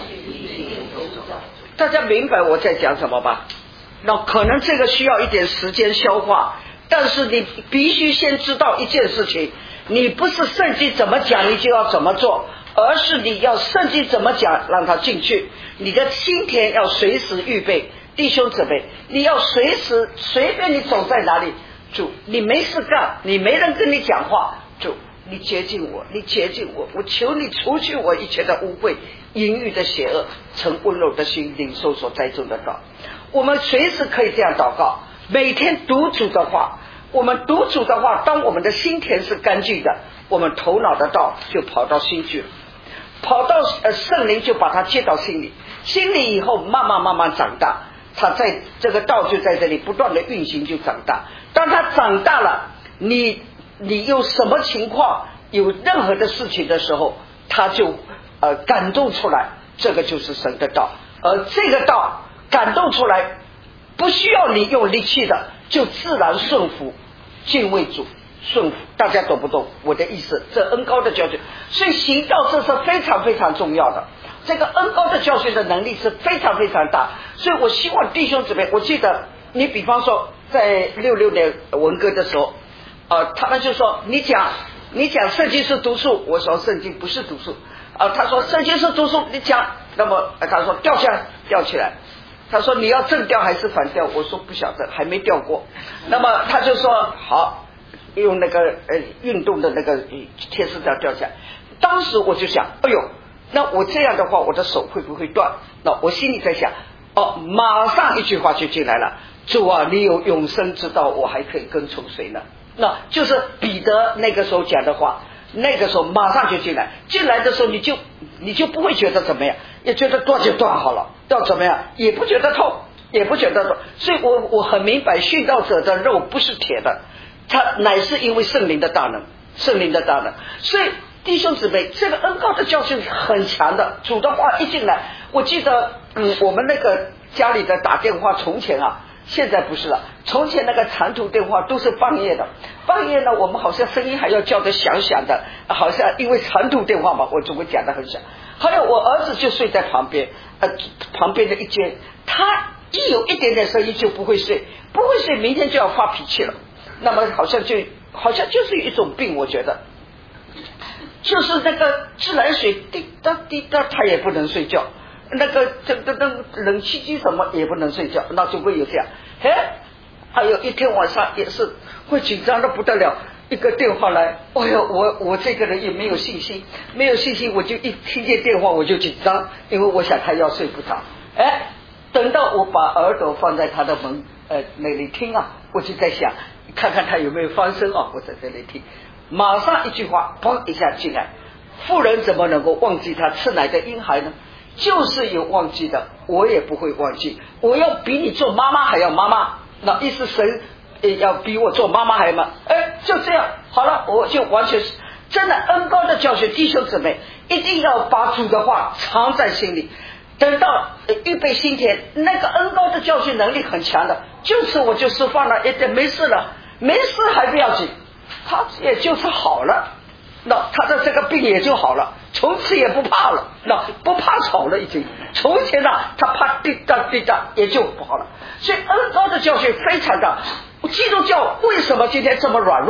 大家明白我在讲什么吧？那可能这个需要一点时间消化，但是你必须先知道一件事情，你不是圣经怎么讲你就要怎么做，而是你要圣经怎么讲让它进去，你的心田要随时预备。弟兄姊妹，你要随时随便你走在哪里，主你没事干，你没人跟你讲话，主你洁净我，你洁净我，我求你除去我一切的污秽淫欲的邪恶，成温柔的心领受所栽种的道。我们随时可以这样祷告，每天读主的话。我们读主的话，当我们的心田是干净的，我们头脑的道就跑到心去了，跑到圣灵就把它接到心里，心里以后慢慢长大，它在这个道就在这里不断的运行就长大。当它长大了，你有什么情况，有任何的事情的时候，它就感动出来，这个就是神的道。而这个道感动出来，不需要你用力气的，就自然顺服敬畏主，顺服。大家懂不懂我的意思？这恩膏的教训，所以行道这是非常非常重要的，这个恩膏的教训的能力是非常非常大。所以我希望弟兄姊妹，我记得你比方说在66年文革的时候他们就说你讲圣经是毒素，我说圣经不是毒素他说圣经是毒素，你讲，那么他说吊起来，他说你要正调还是反调，我说不晓得，还没调过。那么他就说好，用那个运动的那个铁丝条吊起来。当时我就想，哎呦，那我这样的话我的手会不会断？那我心里在想马上一句话就进来了，主啊，你有永生之道，我还可以跟从谁呢？那就是彼得那个时候讲的话，那个时候马上就进来的时候，你就不会觉得怎么样，也觉得断就断好了，要怎么样也不觉得痛，也不觉得痛。所以我很明白，殉道者的肉不是铁的，它乃是因为圣灵的大能。所以弟兄姊妹，这个恩膏的教训很强的，主的话一进来，我记得我们那个家里的打电话，从前现在不是了，从前那个长途电话都是半夜的，半夜呢我们好像声音还要叫得响响的，好像因为长途电话嘛，我总会讲得很响。还有我儿子就睡在旁边的一间，他一有一点点声音就不会睡，明天就要发脾气了。那么好像就是一种病，我觉得就是那个自来水滴答滴答，他也不能睡觉，那个冷气机什么也不能睡觉，那就会有这样。还有一天晚上也是会紧张的不得了，一个电话来，哎呦，我这个人也没有信心，我就一听见电话我就紧张，因为我想他要睡不着。等到我把耳朵放在他的门那里听我就在想看看他有没有翻身我在这里听，马上一句话砰一下进来，妇人怎么能够忘记他吃奶的婴孩呢？就是有忘记的，我也不会忘记，我要比你做妈妈还要妈妈，那意思神要比我做妈妈还要妈。就这样好了，我就完全是真的恩膏的教训。弟兄姊妹一定要把主的话藏在心里，等到预备心田，那个恩膏的教训能力很强的，就是我就释放了，没事了，没事还不要紧，他也就是好了，那他的这个病也就好了，从此也不怕了，那不怕吵了已经。从前他怕滴答滴答也就不好了。所以恩膏的教训非常大。基督教为什么今天这么软弱？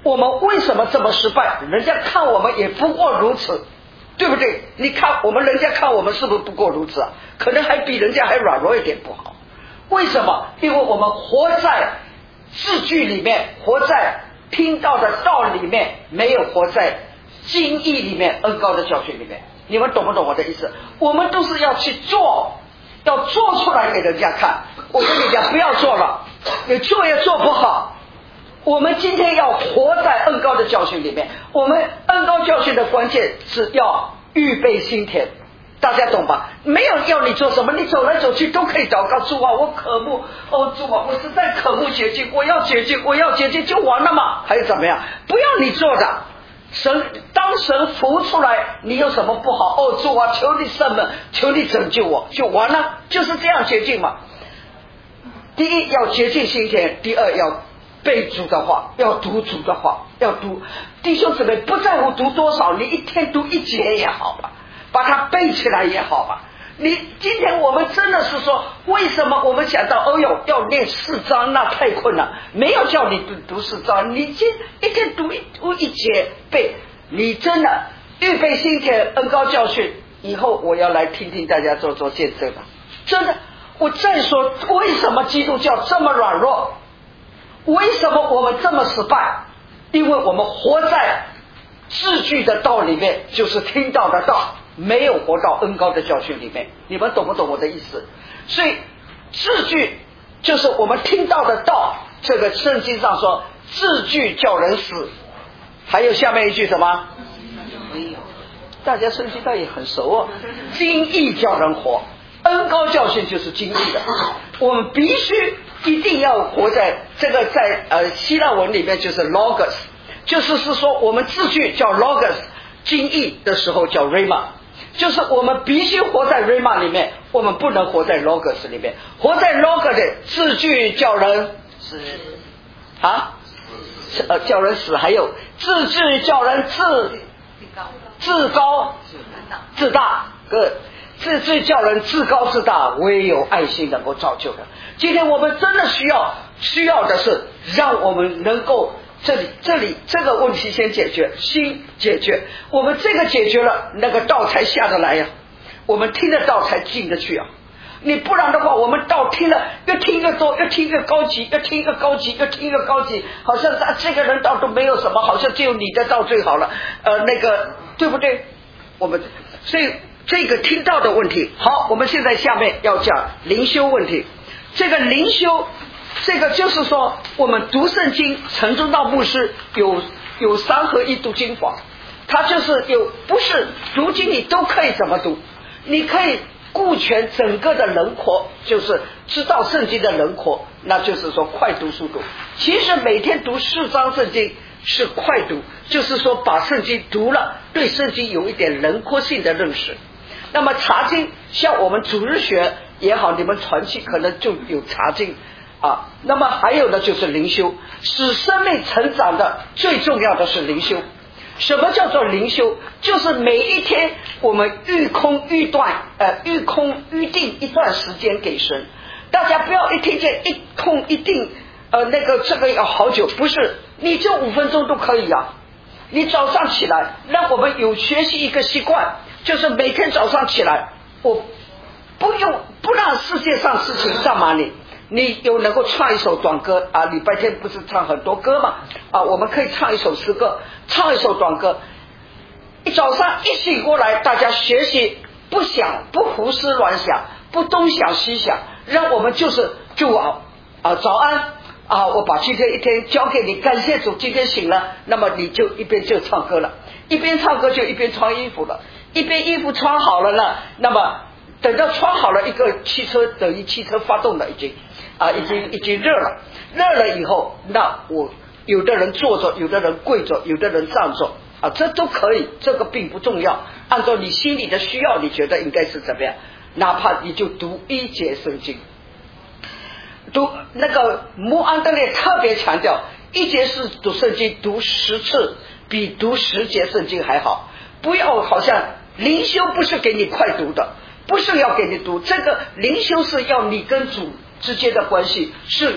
我们为什么这么失败？人家看我们也不过如此，对不对？你看我们，人家看我们是不是不过如此啊？可能还比人家还软弱一点不好。为什么？因为我们活在字句里面，活在听到的道里面，没有活在经义里面，恩高的教训里面。你们懂不懂我的意思？我们都是要去做，要做出来给人家看。我跟你讲，不要做了，你做也做不好。我们今天要活在恩高的教训里面。我们恩高教训的关键是要预备心田，大家懂吧？没有要你做什么，你走来走去都可以祷告，主啊，我渴慕，哦，主啊，我实在渴慕洁净，我要洁净，我要洁净，就完了嘛？还是怎么样？不要你做的。神当神浮出来，你有什么不好？哦，主啊，求你赦免，求你拯救我，就完了，就是这样洁净嘛。第一要洁净心田，第二要背主的话，要读主的话，要读。弟兄姊妹，不在乎读多少，你一天读一节也好吧，把它背起来也好吧。你今天我们真的是说，为什么我们讲到哦哟要念4章，那太困难，没有叫你读4章，你一天读一节背，你真的预备心田，恩高教训。以后我要来听听大家做见证了，真的。我再说，为什么基督教这么软弱？为什么我们这么失败？因为我们活在字句的道里面，就是听到的道，没有活到恩高的教训里面。你们懂不懂我的意思？所以字句就是我们听到的道。这个圣经上说，字句叫人死。还有下面一句什么？大家圣经倒也很熟哦，经义叫人活。恩高教训就是经义的，我们必须一定要活在这个，在希腊文里面就是 logos， 就是说我们字句叫 logos， 经义的时候叫 rhema， 就是我们必须活在 rhema 里面，我们不能活在 logos 里面。活在 logos 的字句叫人死啊，叫人死，还有字句叫人自高自大，字句叫人自高自大，唯有爱心能够造就的。今天我们真的需要的是，让我们能够这里这个问题先解决，心解决，我们这个解决了，那个道才下得来呀，我们听得道才进得去啊。你不然的话，我们道听了越听越多，越听越高级，越听越高级，越听越高级，好像这个人道都没有什么，好像只有你的道最好了，那个对不对？我们所以这个听到的问题。好，我们现在下面要讲灵修问题。这个灵修，这个就是说我们读圣经，陈忠道牧师有3合1读经法，他就是不是读经你都可以怎么读，你可以顾全整个的轮廓，就是知道圣经的轮廓，那就是说快读速读。其实每天读4章圣经是快读，就是说把圣经读了，对圣经有一点轮廓性的认识。那么查经，像我们主日学也好，你们团契可能就有查经啊。那么还有呢，就是灵修，使生命成长的最重要的是灵修。什么叫做灵修？就是每一天我们预空预定一段时间给神。大家不要一听见一空一定这个要好久，不是，你就5分钟都可以啊。你早上起来，让我们有学习一个习惯，就是每天早上起来，我不让世界上事情占满你。你有能够唱一首短歌啊？礼拜天不是唱很多歌嘛？啊，我们可以唱一首诗歌，唱一首短歌。一早上一醒过来，大家学习不胡思乱想，不东想西想，让我们就早安啊！我把今天一天交给你，感谢主，今天醒了，那么你就一边就唱歌了，一边唱歌就一边穿衣服了，一边衣服穿好了呢，那么等到穿好了，一个汽车等于汽车发动了，已经热了以后，那我有的人坐着，有的人跪着，有的人站着啊，这都可以，这个并不重要，按照你心里的需要，你觉得应该是怎么样，哪怕你就读1节圣经。读那个穆安德烈特别强调，1节是读圣经读10次，比读10节圣经还好。不要好像灵修不是给你快读的，不是要给你读，这个灵修是要你跟主之间的关系，是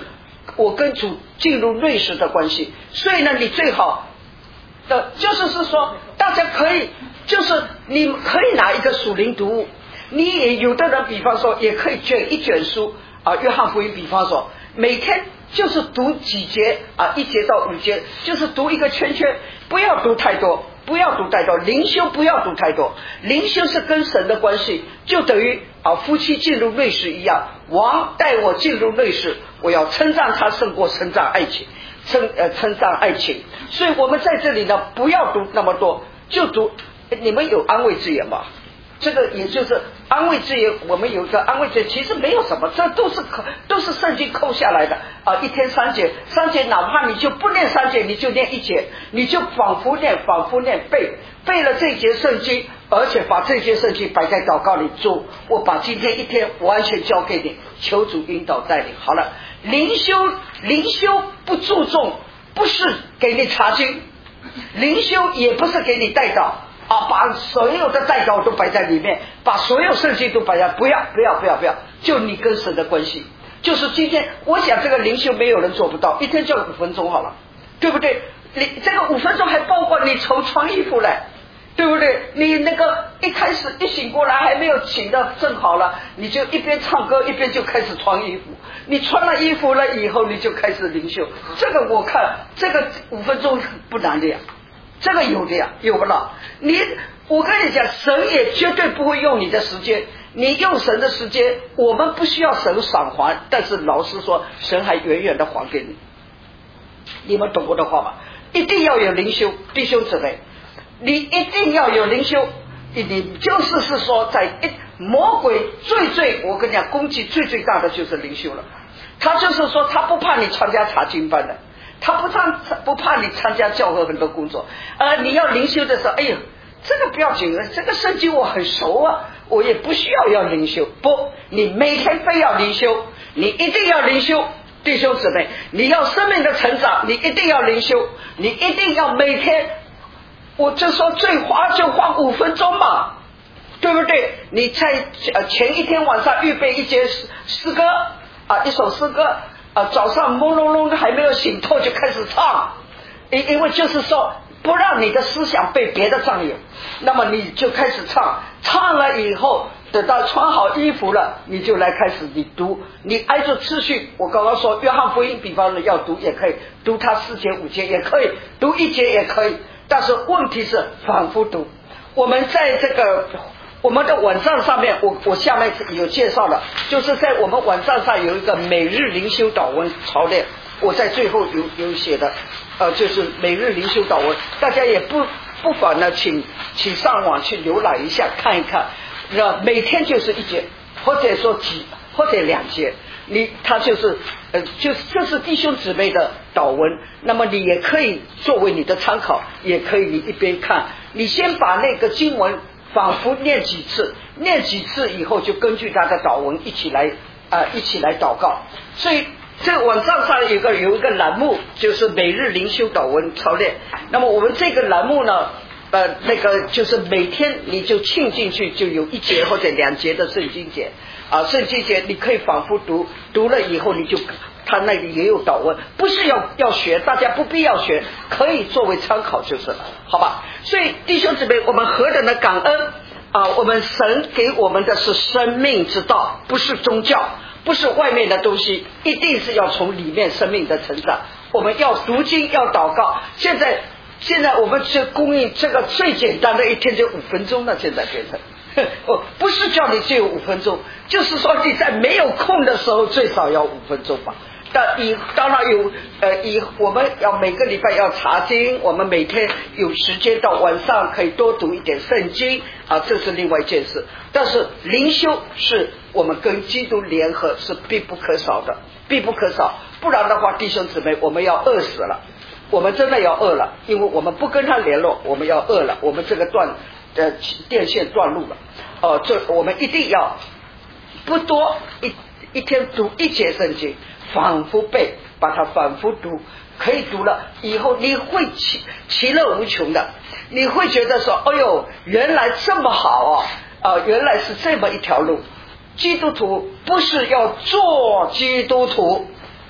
我跟主进入认识的关系。所以呢，你最好的就是说，大家可以，就是你可以拿一个属灵读物，你也有的人比方说也可以卷一卷书啊，约翰福音比方说每天就是读几节啊，1节到5节，就是读一个圈圈，不要读太多，不要读太多，灵修不要读太多，灵修是跟神的关系，就等于夫妻进入内室一样，王带我进入内室，我要称赞他胜过称赞爱情，称赞爱情。所以我们在这里呢，不要读那么多，就读。你们有安慰之言吗？这个也就是安慰之言，我们有一个安慰之言，其实没有什么，这都是圣经扣下来的啊。1天3节，3节哪怕你就不念3节，你就念1节，你就反复念背了这节圣经，而且把这节圣经摆在祷告里，主，我把今天1天完全交给你，求主引导带领。好了，灵修不注重，不是给你查经，灵修也不是给你带祷啊，把所有的代祷都摆在里面，把所有圣经都摆在，不要，就你跟神的关系。就是今天，我想这个灵修没有人做不到，一天就5分钟好了，对不对？你这个5分钟还包括你从穿衣服来，对不对？你那个一开始一醒过来还没有醒的正好了，你就一边唱歌一边就开始穿衣服，你穿了衣服了以后你就开始灵修。这个我看这个5分钟不难的呀，这个有的呀，有不了。我跟你讲，神也绝对不会用你的时间，你用神的时间，我们不需要神赏还，但是老实说，神还远远的还给你。你们懂我的话吗？一定要有灵修，弟兄姊妹，你一定要有灵修。你就是说，在魔鬼最，我跟你讲，攻击最大的就是灵修了。他就是说，他不怕你参加查经班的，他不怕你参加教会很多工作，你要灵修的时候，哎呦，这个不要紧了，这个圣经我很熟啊，我也不需要灵修。不，你每天非要灵修，你一定要灵修。弟兄姊妹，你要生命的成长，你一定要灵修，你一定要每天，我就说最花就花5分钟嘛，对不对？你在前一天晚上预备一节诗歌啊，一首诗歌啊，早上朦胧胧的还没有醒透就开始唱，因为就是说不让你的思想被别的占有，那么你就开始唱了以后，等到穿好衣服了，你就来开始你读，你挨着次序。我刚刚说约翰福音，比方说要读也可以，读它4节5节也可以，读1节也可以，但是问题是反复读。我们在这个我们的网站上面，我下面有介绍了，就是在我们网站上有一个每日灵修祷文操练，我在最后有写的，就是每日灵修祷文，大家也不妨呢，请上网去浏览一下看一看，每天就是1节，或者说或者2节，他就是就是弟兄姊妹的祷文，那么你也可以作为你的参考，也可以你一边看，你先把那个经文反复念几次以后，就根据他的祷文一起来祷告。所以这个网站上有一个栏目，就是每日灵修祷文操练。那么我们这个栏目呢，那个就是每天你就浸进去，就有1节或者2节的圣经节啊，圣经节你可以反复读了以后，你就他那里也有祷文，不是要学，大家不必要学，可以作为参考就是了，好吧？所以弟兄姊妹，我们何等的感恩啊！我们神给我们的是生命之道，不是宗教，不是外面的东西，一定是要从里面生命的成长。我们要读经，要祷告。现在我们是供应这个最简单的1天就5分钟了，现在变成。不是叫你只有5分钟，就是说你在没有空的时候最少要5分钟吧。当然有我们要每个礼拜要查经，我们每天有时间到晚上可以多读一点圣经啊，这是另外一件事。但是灵修是我们跟基督联合是必不可少的，必不可少。不然的话，弟兄姊妹，我们要饿死了，我们真的要饿了，因为我们不跟他联络，我们要饿了，我们这个电线断路了。这我们一定要不多一天读1节圣经，反复背，把它反复读，可以读了以后你会其乐无穷的，你会觉得说，哎呦，原来这么好原来是这么一条路。基督徒不是要做基督徒，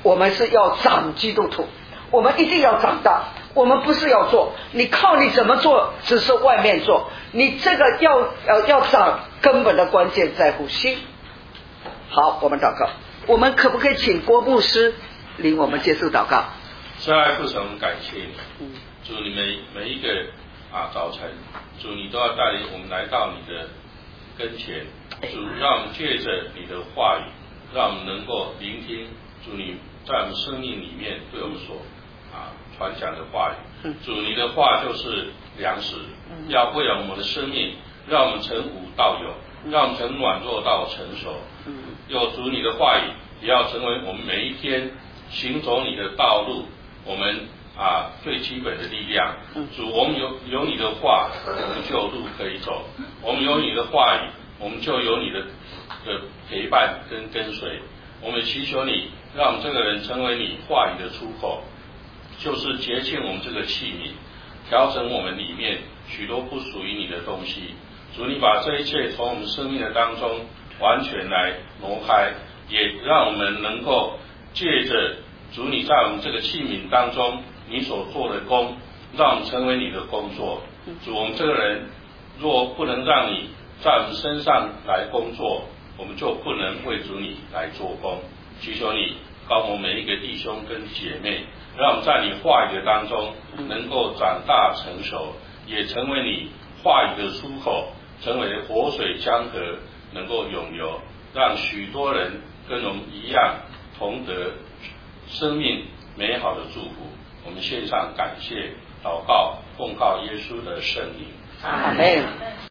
我们是要长基督徒，我们一定要长大，我们不是要做，你靠你怎么做只是外面做，你这个要长，根本的关键在乎心。好，我们祷告，我们可不可以请郭牧师领我们结束祷告？ 慈爱父神，感谢你，祝你每一个早晨，主你都要带领我们来到你的跟前，主让我们借着你的话语，让我们能够聆听主你在我们生命里面对我们所传讲的话语。主你的话就是粮食，要喂养我们的生命，让我们从无到有，让我们从软弱到成熟。有主你的话语，也要成为我们每一天行走你的道路，我们最基本的力量。主，我们有你的话，我们就有路可以走；我们有你的话语，我们就有你的陪伴跟随。我们祈求你，让我们这个人成为你话语的出口，就是洁净我们这个器皿，调整我们里面许多不属于你的东西。主，你把这一切从我们生命的当中完全来挪开，也让我们能够借着主你在我们这个器皿当中你所做的工，让我们成为你的工作。主，我们这个人若不能让你在我们身上来工作，我们就不能为主你来做工。祈求你高我们每一个弟兄跟姐妹，让我们在你话语的当中能够长大成熟，也成为你话语的出口，成为活水江河，能够涌流，让许多人跟我们一样同得生命美好的祝福。我们献上感谢祷告，奉靠耶稣的圣名， 阿们。